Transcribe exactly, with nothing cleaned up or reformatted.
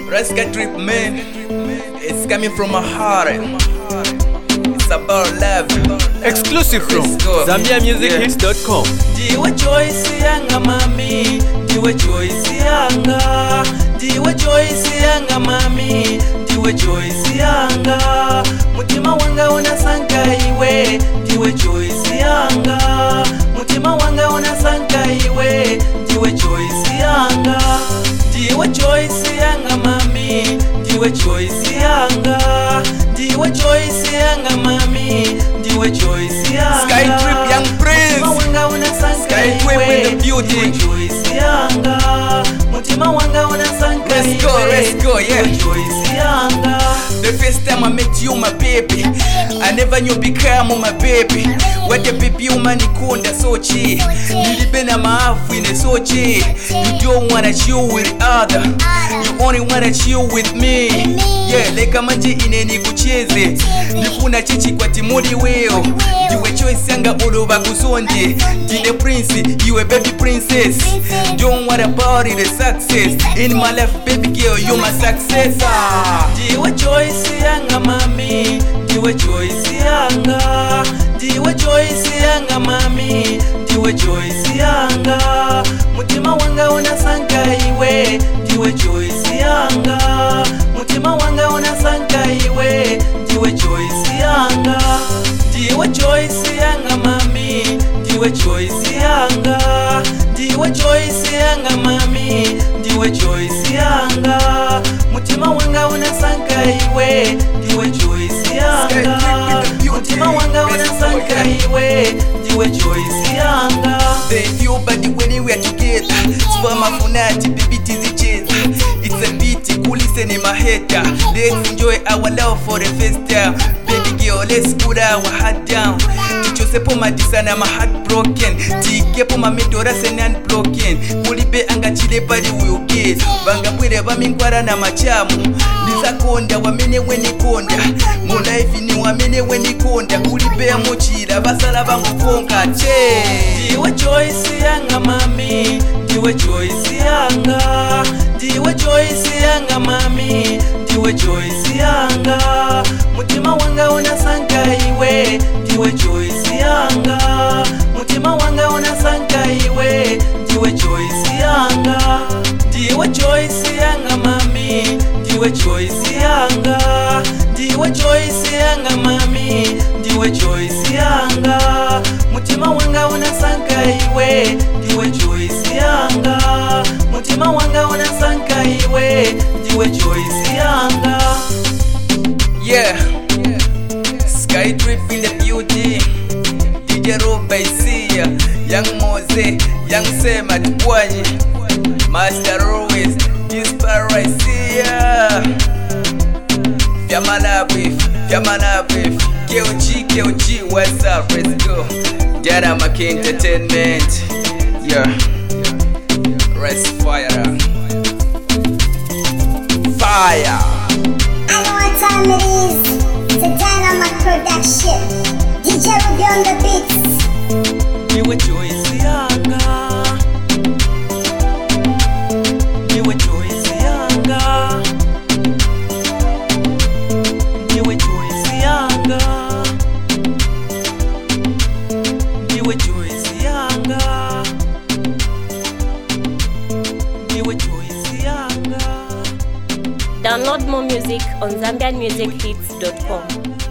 Rascal Trip, man. It's coming from my heart. It's about love. Exclusive from Zambia Music Hits dot com. Diwe choice yanga mami, diwe choice yanga, diwe choice yanga mami, diwe choice yanga. Mutima wanga unasanka iwe, diwe choice yanga. Mutima wanga unasanka iwe, diwe choice yanga. Diwe choice yanga mami, diwe choice yanga, diwe choice yanga mami, diwe choice yanga. Sky Trip, Young Prince. Mutima wanga unasanka Sky Trip with the beauty. Diwe choice yanga. Mutima wanga unasanka iwe. Let's go, let's go, yeah. Diwe choice yanga. The first time I met you, my baby, I never knew become my baby. What a baby woman nikunda sochi. Nilibena maafu ine sochi. You don't wanna chill with other, you only wanna chill with me. Yeah, leka manje ine nikucheze. Nifuna chichi kwa timuri weo. Diwe choice yanga uluba kusonje. Dine prince, you a baby princess. Don't worry about it, the success. In my life, baby girl, you my successor. Diwe choice yanga mami, diwe choice yanga, diwe choice yanga mami, diwe choice yanga. Mutima wanga unasanka iwe, diwe choice yanga. Mutima wanga unasanka iwe, diwe choice yanga. Diwe choice yanga mami, diwe choice yanga, diwe choice yanga mami, diwe choice yanga. Mutima wanga unasanka iwe, diwe choice yanga. Mutima wanga unasanka iwe, diwe choice yanga. They feel bad when we are together. Swama funati baby tizicheza. It's a pity cool listen in my head. Let's enjoy our love for the first time. Baby girl, let's put our heart down. Tichose po madisana my heart broken. Tike po mamedora sene unbroken. Kulibe anga chile body will get. Banga pwede bamingwara na machamu. Nizakonda wamene weni konda. Mu life ni wamene weni konda. Kulibe amochira basala bamukonka che. Diwe choice yanga mami, diwe choice yanga, diwe choice yanga mami, diwe choice yanga. Mutima wanga unasanka iwe, diwe choice yanga. Mutima wanga unasanka iwe, diwe choice yanga. Diwe choice yanga mami, diwe choice yanga, diwe choice yanga mami, diwe choice yanga. Mutima wanga unasanka iwe, diwe choice yanga. Mutima wanga unasanka iwe, diwe choice yanga. Yeah, Sky Trip in the beauty. D J Roba Isia, Young Mose, Young Sema Tupwanye, Master always, Inspiraisia. Fyamala beef, Fyamala beef. K O G, K O G, what's up? Let's go. Dada Maki Entertainment. Yeah. Rest fire. Fire. I know what time it is. It's a Dynamite production. D J will be on the beats. Diwe choice yanga, diwe choice yanga, diwe choice yanga, diwe choice yanga, diwe choice yanga. Download more music on Zambian Music Hits dot com.